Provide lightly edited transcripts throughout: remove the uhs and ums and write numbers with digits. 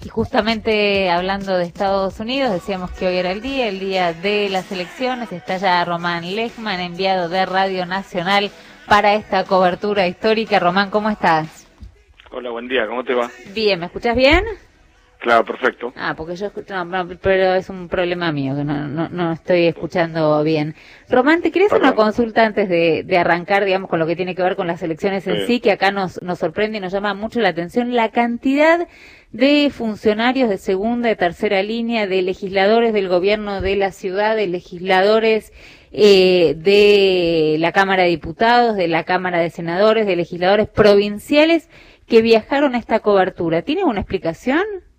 Y justamente hablando de Estados Unidos, decíamos que hoy era el día de las elecciones. Está ya Román Lechman, enviado de Radio Nacional para esta cobertura histórica. Román, ¿cómo estás? Hola, buen día, ¿cómo te va? Bien, ¿me escuchas bien? Claro, perfecto. Porque yo escucho, no, pero es un problema mío, que no estoy escuchando bien. Román, te quería hacer una consulta antes de arrancar, digamos, con lo que tiene que ver con las elecciones en sí, que acá nos sorprende y nos llama mucho la atención la cantidad de funcionarios de segunda y tercera línea, de legisladores del gobierno de la ciudad, de legisladores de la Cámara de Diputados, de la Cámara de Senadores, de legisladores provinciales que viajaron a esta cobertura. ¿Tiene una explicación?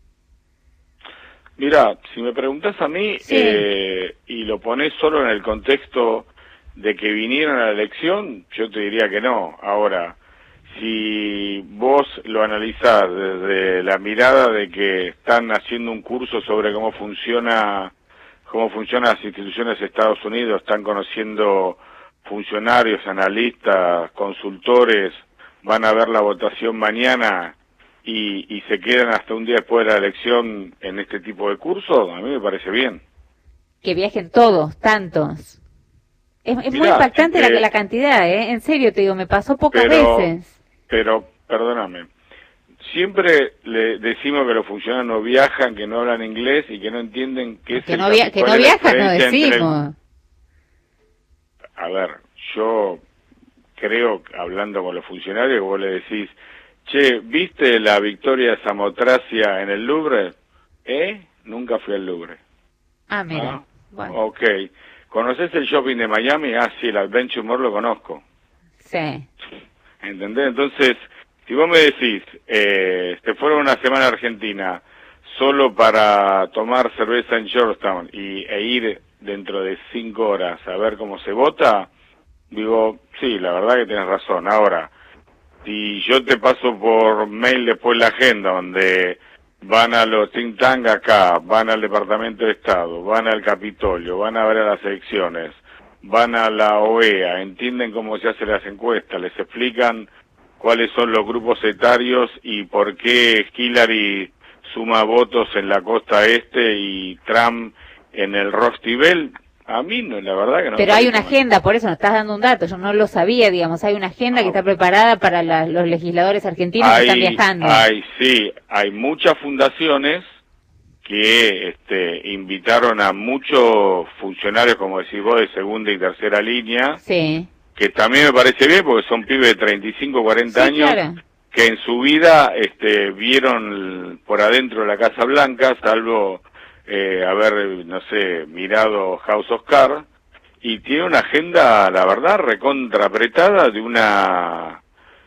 Mira, si me preguntas a mí, sí. Y lo pones solo en el contexto de que vinieron a la elección, yo te diría que no. Ahora, si vos lo analizás desde la mirada de que están haciendo un curso sobre cómo funcionan las instituciones de Estados Unidos, están conociendo funcionarios, analistas, consultores, van a ver la votación mañana y se quedan hasta un día después de la elección en este tipo de cursos, a mí me parece bien. Que viajen todos, tantos. Es mirá, muy impactante la cantidad, en serio te digo, me pasó pocas veces. Pero, perdóname, siempre le decimos que los funcionarios no viajan, que no hablan inglés y que no entienden qué es que no viajan, no decimos. A ver, yo creo, hablando con los funcionarios, vos le decís, che, ¿viste la victoria de Samotracia en el Louvre? Nunca fui al Louvre. Mira. Bueno. Ok. ¿Conoces el shopping de Miami? Sí, el Adventure Mall lo conozco. Sí. ¿Entendés? Entonces, si vos me decís, te fueron una semana a Argentina solo para tomar cerveza en Georgetown e ir dentro de 5 horas a ver cómo se vota, digo, sí, la verdad que tenés razón. Ahora, si yo te paso por mail después la agenda donde van a los think tank acá, van al Departamento de Estado, van al Capitolio, van a ver a las elecciones, van a la OEA, entienden cómo se hacen las encuestas, les explican cuáles son los grupos etarios y por qué Hillary suma votos en la costa este y Trump en el Rusty Bell. A mí, no, la verdad que no. Pero hay una agenda, por eso nos estás dando un dato, yo no lo sabía, digamos, hay una agenda que está preparada para los legisladores argentinos que están viajando. Sí, hay muchas fundaciones que invitaron a muchos funcionarios, como decís vos, de segunda y tercera línea, sí, que también me parece bien, porque son pibes de 35, 40 años, claro, que en su vida vieron por adentro de la Casa Blanca, salvo haber, no sé, mirado House of Cards, y tiene una agenda, la verdad, recontra apretada de una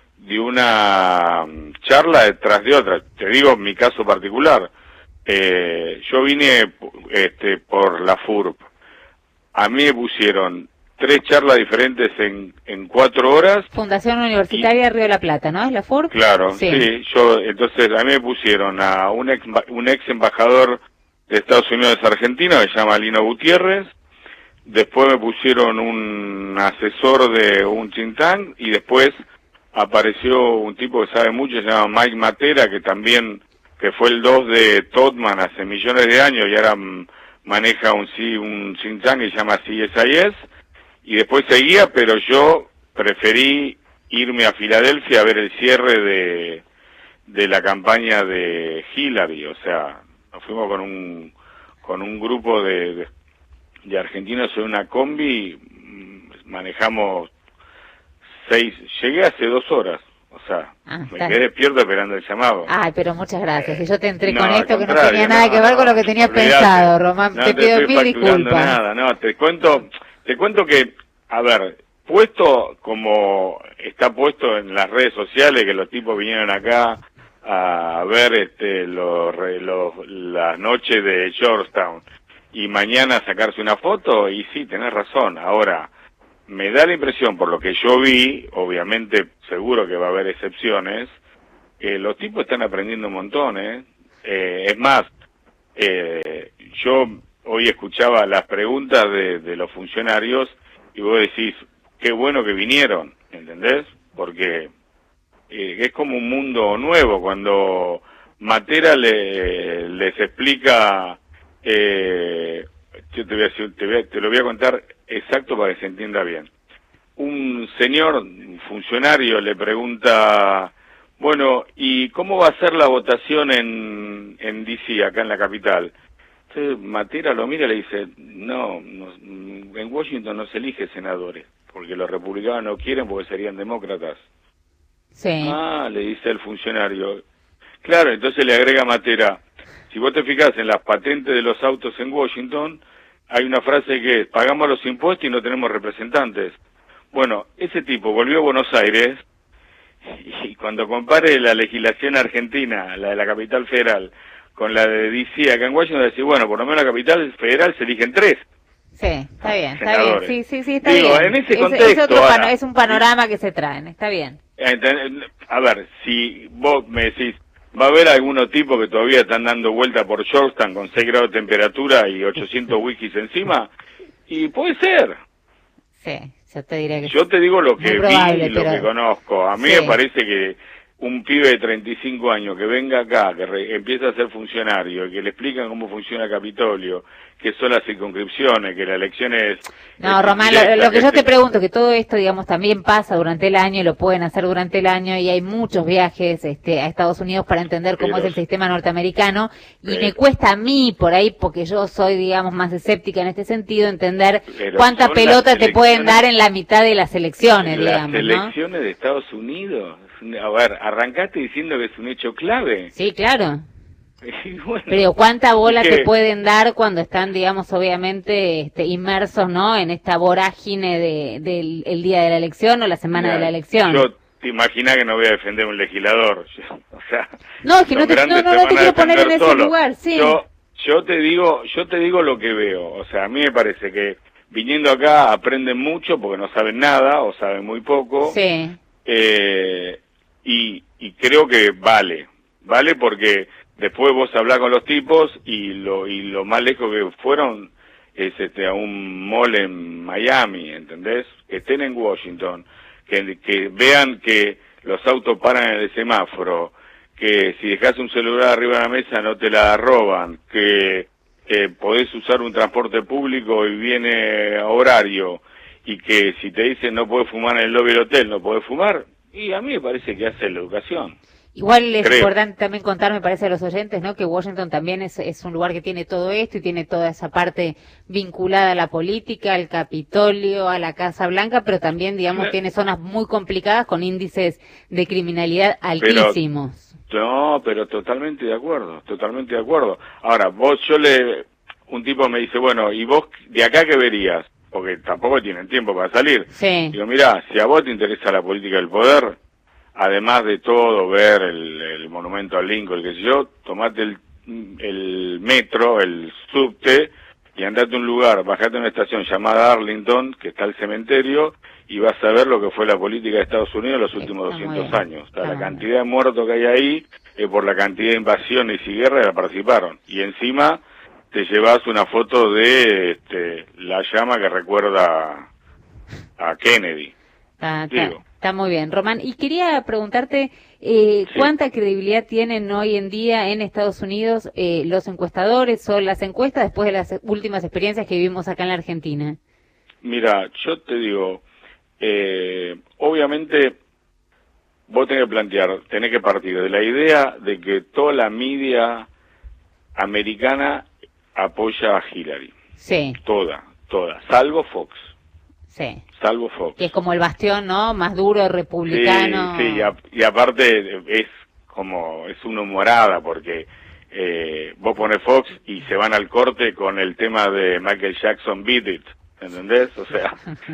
charla detrás de otra. Te digo mi caso particular. Yo vine por la FURP. A mí me pusieron 3 charlas diferentes en 4 horas. Fundación Universitaria Río de la Plata, ¿no? ¿Es la FURP? Claro, sí. Entonces a mí me pusieron a un ex embajador de Estados Unidos Argentina, que se llama Lino Gutiérrez. Después me pusieron un asesor de un think tank y después apareció un tipo que sabe mucho, se llama Mike Matera, que fue el 2 de Todman hace millones de años y ahora maneja un think tank que se llama CSIS, y después seguía, pero yo preferí irme a Filadelfia a ver el cierre de la campaña de Hillary. O sea, nos fuimos con un grupo de argentinos en una combi, manejamos 6, llegué hace 2 horas. O sea, me quedé despierto esperando el llamado. Pero muchas gracias. Y yo te entré con esto que no tenía nada que ver con lo que tenías pensado, Román. Te pido mil disculpas. Te cuento que, a ver, puesto como está puesto en las redes sociales, que los tipos vinieron acá a ver las noches de Georgetown y mañana sacarse una foto, y sí, tenés razón. Ahora, me da la impresión, por lo que yo vi, obviamente seguro que va a haber excepciones, los tipos están aprendiendo un montón, es más, yo hoy escuchaba las preguntas de los funcionarios y vos decís, qué bueno que vinieron, ¿entendés? Porque es como un mundo nuevo cuando Matera les explica, yo te voy a decir, te lo voy a contar exacto para que se entienda bien. Un señor, un funcionario, le pregunta, bueno, ¿y cómo va a ser la votación en D.C., acá en la capital? Entonces Matera lo mira y le dice, no, en Washington no se elige senadores, porque los republicanos no quieren porque serían demócratas. Sí. Ah, le dice el funcionario. Claro, entonces le agrega Matera, si vos te fijás en las patentes de los autos en Washington, hay una frase que es, pagamos los impuestos y no tenemos representantes. Bueno, ese tipo volvió a Buenos Aires y cuando compare la legislación argentina, la de la capital federal, con la de D.C. acá en Washington, decir, bueno, por lo menos la capital federal se eligen 3. Sí, está bien, senadores. Sí, está Digo, bien. En ese contexto, es un panorama que se traen, está bien. A ver, si vos me decís, va a haber algunos tipos que todavía están dando vuelta por Georgetown con 6 grados de temperatura y 800 wikis encima, y puede ser. Sí, yo te diré que yo te digo lo que probable, vi y lo que conozco. A mí me parece que un pibe de 35 años que venga acá, que empieza a ser funcionario, y que le explican cómo funciona el Capitolio, que son las circunscripciones, que la elección es... No, Román, lo que yo te pregunto, que todo esto, digamos, también pasa durante el año, y lo pueden hacer durante el año, y hay muchos viajes a Estados Unidos para entender cómo es el sistema norteamericano, y me cuesta a mí, por ahí, porque yo soy, digamos, más escéptica en este sentido, entender cuánta pelota te pueden dar en la mitad de las elecciones, digamos, ¿no? Las elecciones de Estados Unidos, a ver, arrancaste diciendo que es un hecho clave. Sí, claro. Bueno, pero cuánta bola te pueden dar cuando están, digamos, obviamente inmersos, ¿no? En esta vorágine del el día de la elección o la semana de la elección. Yo te imaginas que no voy a defender a un legislador. O sea, no, es que no te quiero poner en ese lugar, sí. Yo te digo lo que veo. O sea, a mí me parece que viniendo acá aprenden mucho porque no saben nada o saben muy poco. Sí. Y creo que vale porque después vos hablás con los tipos y lo más lejos que fueron es a un mall en Miami, ¿entendés? Que estén en Washington, que vean que los autos paran en el semáforo, que si dejás un celular arriba de la mesa no te la roban, que podés usar un transporte público y viene a horario, y que si te dicen no podés fumar en el lobby del hotel, no podés fumar, y a mí me parece que hace la educación. Igual es importante también contar, me parece, a los oyentes, ¿no? Que Washington también es un lugar que tiene todo esto y tiene toda esa parte vinculada a la política, al Capitolio, a la Casa Blanca, pero también, digamos, tiene zonas muy complicadas con índices de criminalidad altísimos. Pero totalmente de acuerdo, totalmente de acuerdo. Ahora, un tipo me dice, bueno, ¿y vos de acá qué verías? Porque tampoco tienen tiempo para salir. Sí. Digo, mirá, si a vos te interesa la política del poder, además de todo, ver el monumento a Lincoln, qué sé yo, tomate el metro, el subte, y andate a un lugar, bajate a una estación llamada Arlington, que está el cementerio, y vas a ver lo que fue la política de Estados Unidos en los últimos 200 años. O sea, la cantidad de muertos que hay ahí, por la cantidad de invasiones y guerras que participaron. Y encima te llevas una foto de la llama que recuerda a Kennedy. Está muy bien, Román. Y quería preguntarte cuánta credibilidad tienen hoy en día en Estados Unidos los encuestadores o las encuestas después de las últimas experiencias que vivimos acá en la Argentina. Mira, yo te digo, obviamente vos tenés que partir de la idea de que toda la media americana apoya a Hillary. Sí. Toda, salvo Fox. Sí. Salvo Fox. Que es como el bastión, ¿no? Más duro, republicano. Sí, y aparte es una humorada porque vos pones Fox y se van al corte con el tema de Michael Jackson, Beat It, ¿entendés? O sea,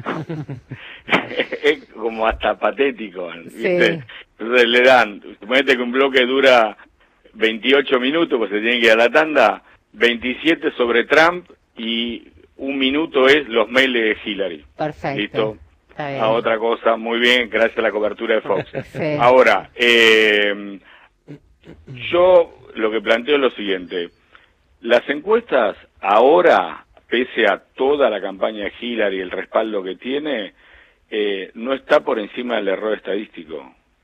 es como hasta patético, ¿viste? Sí. Entonces le dan, suponete que un bloque dura 28 minutos, pues se tiene que ir a la tanda, 27 sobre Trump y 1 minuto es los mails de Hillary. Perfecto. ¿Listo? A otra cosa, muy bien, gracias a la cobertura de Fox. Sí. Ahora, yo lo que planteo es lo siguiente. Las encuestas ahora, pese a toda la campaña de Hillary y el respaldo que tiene, no está por encima del error estadístico.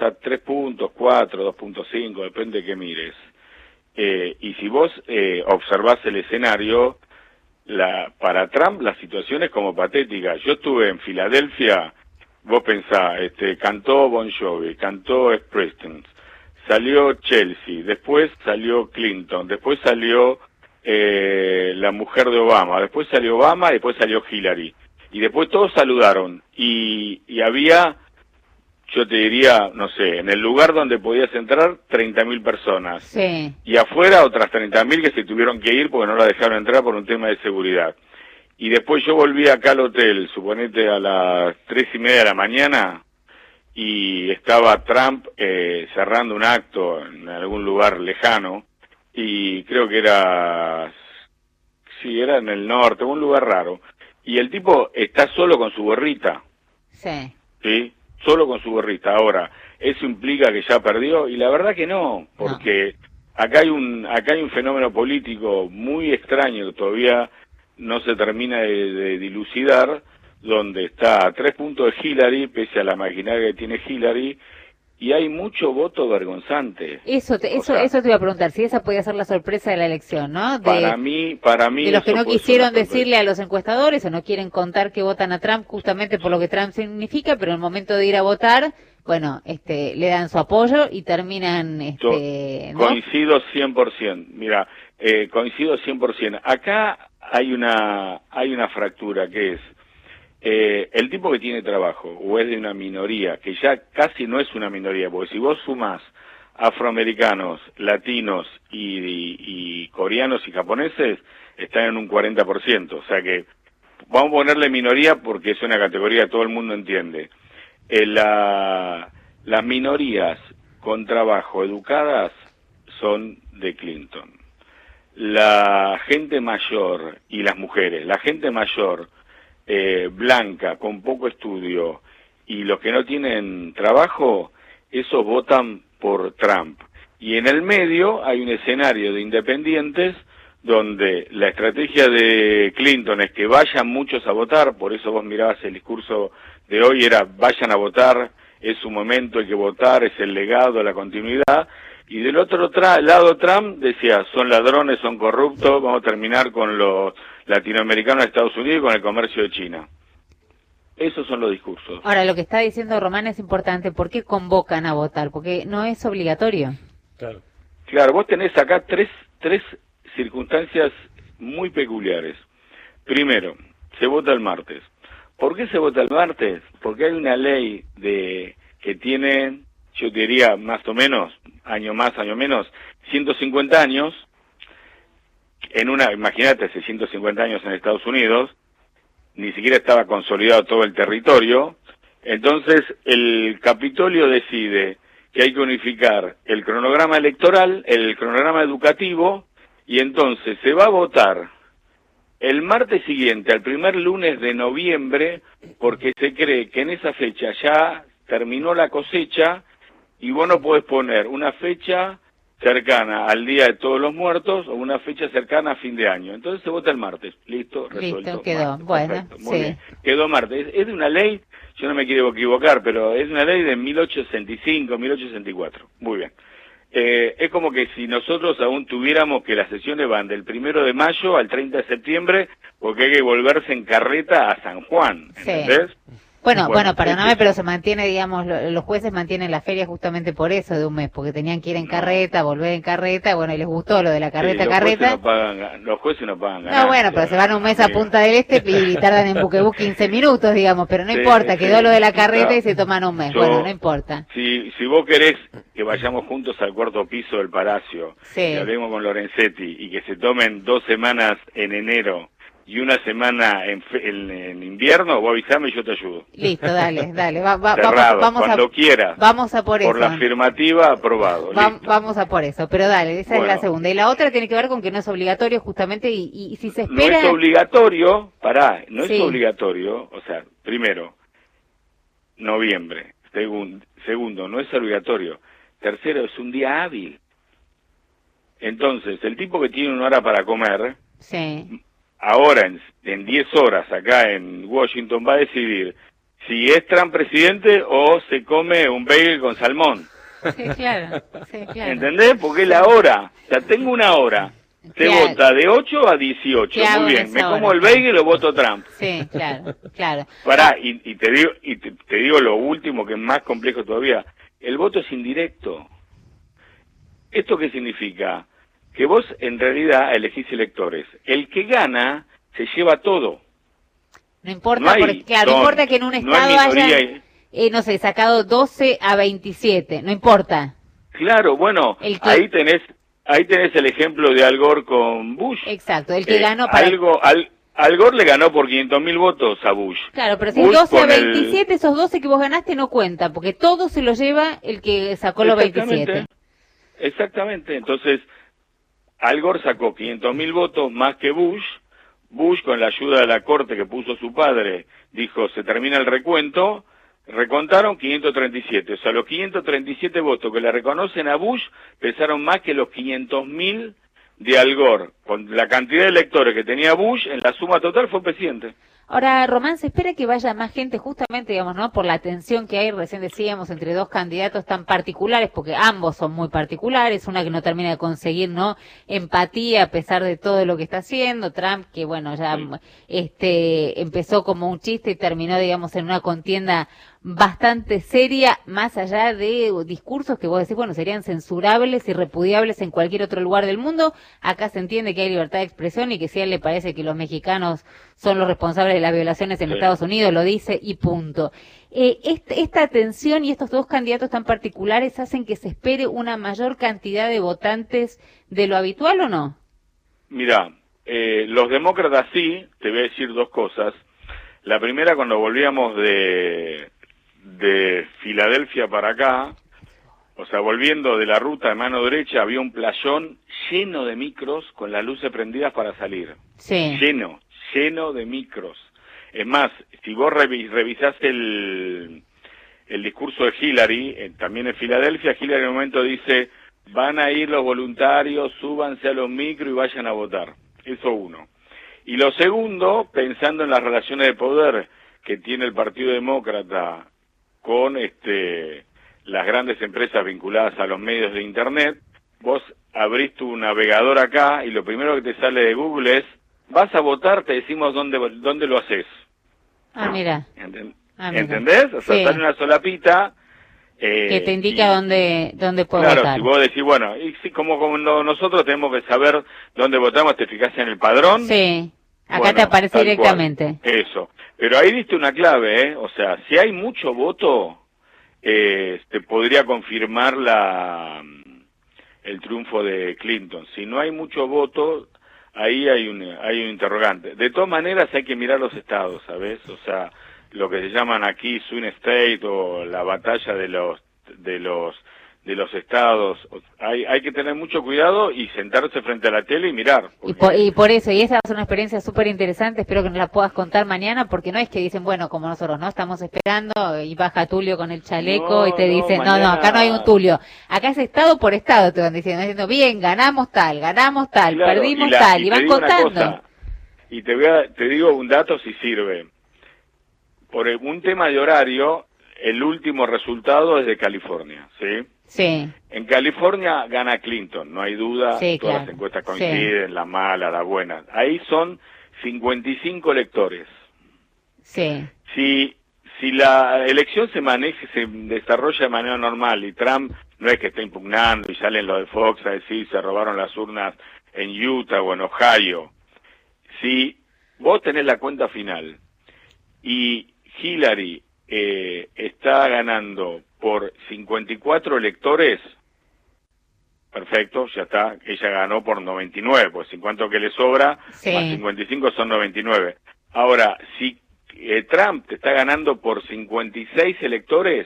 está 3 puntos, 4, 2.5, depende de qué mires. Y si vos observás el escenario, para Trump la situación es como patética. Yo estuve en Filadelfia, vos pensás, cantó Bon Jovi, cantó Springsteen, salió Chelsea, después salió Clinton, después salió la mujer de Obama, después salió Obama, después salió Hillary. Y después todos saludaron. Y había, yo te diría, no sé, en el lugar donde podías entrar, 30.000 personas. Sí. Y afuera otras 30.000 que se tuvieron que ir porque no la dejaron entrar por un tema de seguridad. Y después yo volví acá al hotel, suponete a las 3:30 de la mañana, y estaba Trump cerrando un acto en algún lugar lejano, y creo que era en el norte, un lugar raro. Y el tipo está solo con su gorrita. Sí. ¿Sí? Solo con su gorrita. Ahora, ¿eso implica que ya perdió? Y la verdad que no, porque acá hay un fenómeno político muy extraño que todavía no se termina de dilucidar, donde está a 3 puntos de Hillary, pese a la maquinaria que tiene Hillary, y hay mucho voto vergonzante. Eso te iba a preguntar, si esa podía ser la sorpresa de la elección, ¿no? Para mí de los que no quisieron decirle a los encuestadores o no quieren contar que votan a Trump justamente por lo que Trump significa, pero en el momento de ir a votar, bueno, le dan su apoyo y terminan, ¿no? Coincido 100%. Mira, coincido 100%. Acá hay una fractura que es el tipo que tiene trabajo o es de una minoría, que ya casi no es una minoría, porque si vos sumás afroamericanos, latinos y coreanos y japoneses, están en un 40%, o sea que vamos a ponerle minoría porque es una categoría que todo el mundo entiende. Las minorías con trabajo educadas son de Clinton. La gente mayor y las mujeres, la gente mayor blanca, con poco estudio, y los que no tienen trabajo, esos votan por Trump. Y en el medio hay un escenario de independientes donde la estrategia de Clinton es que vayan muchos a votar, por eso vos mirabas el discurso de hoy, era vayan a votar, es su momento, hay que votar, es el legado, la continuidad. Y del otro lado Trump decía, son ladrones, son corruptos, vamos a terminar con los latinoamericanos de Estados Unidos y con el comercio de China. Esos son los discursos. Ahora, lo que está diciendo Román es importante. ¿Por qué convocan a votar? Porque no es obligatorio. Claro, vos tenés acá tres circunstancias muy peculiares. Primero, se vota el martes. ¿Por qué se vota el martes? Porque hay una ley que tiene, yo diría más o menos, año más, año menos, 150 años, imagínate, hace 150 años en Estados Unidos, ni siquiera estaba consolidado todo el territorio, entonces el Capitolio decide que hay que unificar el cronograma electoral, el cronograma educativo, y entonces se va a votar el martes siguiente, al primer lunes de noviembre, porque se cree que en esa fecha ya terminó la cosecha, y vos no podés poner una fecha cercana al Día de Todos los Muertos o una fecha cercana a fin de año. Entonces se vota el martes. Listo, resuelto. Listo, quedó. Martes. Bueno, perfecto, muy bien. Quedó martes. Es de una ley, yo no me quiero equivocar, pero es una ley de 1865, 1864. Muy bien. Es como que si nosotros aún tuviéramos que las sesiones van del 1 de mayo al 30 de septiembre, porque hay que volverse en carreta a San Juan, ¿entendés? Sí. Bueno, perdóname, pero se mantiene, digamos, los jueces mantienen la feria justamente por eso de un mes, porque tenían que ir en carreta, volver en carreta, bueno, y les gustó lo de la carreta, Los jueces no pagan ganancias. No, bueno, pero se van un mes a Punta del Este y tardan en Buquebus 15 minutos, digamos, pero no importa, quedó lo de la carreta y se toman un mes, bueno, no importa. Si vos querés que vayamos juntos al 4º piso del Palacio, que hablemos con Lorenzetti, y que se tomen 2 semanas en enero, y una semana en invierno, vos avisame y yo te ayudo. Listo, dale. Vamos cuando quieras. Vamos a por eso. Por la afirmativa, aprobado. Vamos a por eso, pero dale, esa es la segunda. Y la otra tiene que ver con que no es obligatorio justamente y si se espera... No es obligatorio, no es obligatorio, o sea, primero, noviembre. Segundo, no es obligatorio. Tercero, es un día hábil. Entonces, el tipo que tiene 1 hora para comer... Sí. Ahora, en 10 horas, acá en Washington, va a decidir si es Trump presidente o se come un bagel con salmón. Sí, claro, sí, claro. ¿Entendés? Porque es la hora. O sea, tengo una hora. Se vota de 8 a 18. Muy bien. Me como el bagel o voto Trump. Sí, claro, claro. Pará, y te digo lo último, que es más complejo todavía. El voto es indirecto. ¿Esto qué significa? Que vos en realidad elegís electores. El que gana se lleva todo. No importa, porque, claro, no importa que en un estado haya, no sé, sacado 12 a 27, no importa. Claro, bueno, ahí tenés el ejemplo de Al Gore con Bush. Exacto, el que ganó para... Al Gore le ganó por 500.000 votos a Bush. Claro, pero si Bush 12 a 27, esos 12 que vos ganaste no cuentan, porque todo se lo lleva el que sacó los 27. Exactamente, entonces Al Gore sacó 500.000 votos más que Bush. Bush, con la ayuda de la corte que puso su padre, dijo, se termina el recuento, recontaron 537. O sea, los 537 votos que le reconocen a Bush pesaron más que los 500.000 de Al Gore. Con la cantidad de electores que tenía Bush, en la suma total fue presidente. Ahora, Román, se espera que vaya más gente justamente, digamos, ¿no? Por la tensión que hay, recién decíamos, entre dos candidatos tan particulares, porque ambos son muy particulares, una que no termina de conseguir, ¿no? Empatía a pesar de todo lo que está haciendo, Trump, que bueno, ya empezó como un chiste y terminó, digamos, en una contienda bastante seria, más allá de discursos que vos decís, bueno, serían censurables y repudiables en cualquier otro lugar del mundo. Acá se entiende que hay libertad de expresión y que si a él le parece que los mexicanos son los responsables de las violaciones en Estados Unidos, lo dice y punto. Esta tensión y estos dos candidatos tan particulares hacen que se espere una mayor cantidad de votantes de lo habitual, ¿o no? Mirá, los demócratas sí, te voy a decir dos cosas. La primera, cuando volvíamos de Filadelfia para acá, o sea, volviendo de la ruta de mano derecha, había un playón lleno de micros con las luces prendidas para salir. Sí. Lleno de micros. Es más, si vos revisás el discurso de Hillary, también en Filadelfia, Hillary en un momento dice, van a ir los voluntarios, súbanse a los micros y vayan a votar. Eso uno. Y lo segundo, pensando en las relaciones de poder que tiene el Partido Demócrata con las grandes empresas vinculadas a los medios de Internet, vos abrís tu navegador acá y lo primero que te sale de Google es, vas a votar, te decimos dónde lo haces. Ah, mira. ¿Entendés? O sea, sale una solapita. Que te indica dónde puedo votar. Claro, si vos decís, bueno, y si como nosotros tenemos que saber dónde votamos, te fijás en el padrón. Sí, acá te aparece directamente. Eso. Pero ahí diste una clave, ¿eh? O sea, si hay mucho voto, te podría confirmar el triunfo de Clinton. Si no hay mucho voto, ahí hay un interrogante. De todas maneras hay que mirar los estados, ¿sabes? O sea, lo que se llaman aquí swing state o la batalla de los estados. Hay que tener mucho cuidado y sentarse frente a la tele y mirar. Y por eso, y esa es una experiencia súper interesante, espero que nos la puedas contar mañana, porque no es que dicen, bueno, como nosotros, ¿no? Estamos esperando y baja Tulio con el chaleco y te dicen, mañana... no, acá no hay un Tulio. Acá es estado por estado, te van diciendo, bien, ganamos tal, claro, perdimos tal, y van contando. Y te digo un dato si sirve. Por un tema de horario, el último resultado es de California, ¿sí? Sí. En California gana Clinton, no hay duda, todas las encuestas coinciden, la mala, la buena. Ahí son 55 electores. Sí. Si la elección se desarrolla de manera normal y Trump no es que esté impugnando y salen los de Fox a decir se robaron las urnas en Utah o en Ohio, si vos tenés la cuenta final y Hillary está ganando por 54 electores, perfecto, ya está, ella ganó por 99, pues 50 que le sobra, más 55 son 99. Ahora, si Trump te está ganando por 56 electores,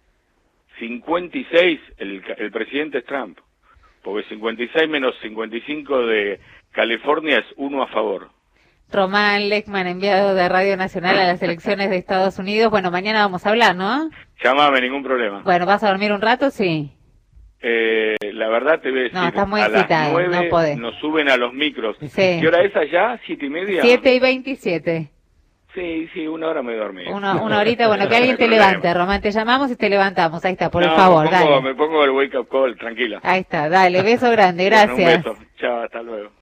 56, el presidente es Trump, porque 56 menos 55 de California es 1 a favor. Román Lechman, enviado de Radio Nacional a las elecciones de Estados Unidos. Bueno, mañana vamos a hablar, ¿no? Llámame, ningún problema. Bueno, ¿vas a dormir un rato? Sí. La verdad te voy a decir, no, estás muy a excitado, las 9 no podés. nos suben a los micros. Sí. ¿Qué hora es allá? ¿7:30? 7:27. Sí, 1 hora me dormí. Una horita, bueno, que alguien te levante, Román, te llamamos y te levantamos, ahí está, por el favor, dale. Me pongo el wake up call, tranquila. Ahí está, dale, beso grande, gracias. Bueno, un beso, chao, hasta luego.